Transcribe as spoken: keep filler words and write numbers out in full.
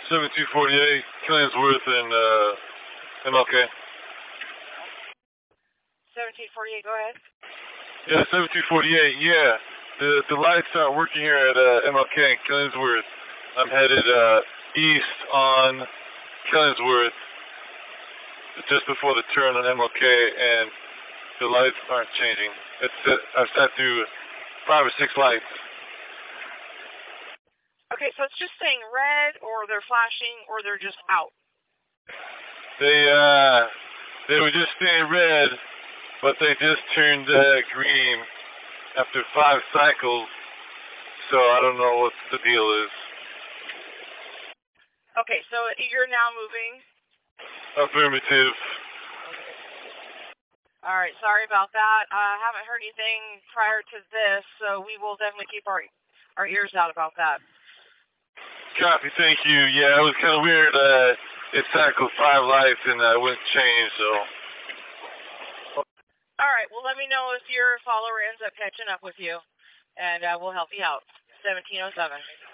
seventeen forty-eight, Killingsworth and uh, M L K. seventeen forty-eight, go ahead. Yeah, seventeen forty-eight, yeah. The the lights aren't working here at uh, M L K and Killingsworth. I'm headed uh, east on Killingsworth just before the turn on M L K, and the lights aren't changing. It's uh, I've sat through five or six lights. Okay, so it's just saying red, or they're flashing, or they're just out. They uh they were just staying red, but they just turned uh, green after five cycles. So I don't know what the deal is. Okay, so you're now moving. Affirmative. All right, sorry about that. I uh, haven't heard anything prior to this, so we will definitely keep our our ears out about that. Copy, thank you. Yeah, it was kind of weird. Uh, it cycled five lights and I uh, wouldn't change, so. All right, well, let me know if your follower ends up catching up with you, and uh, we'll help you out. seventeen oh seven.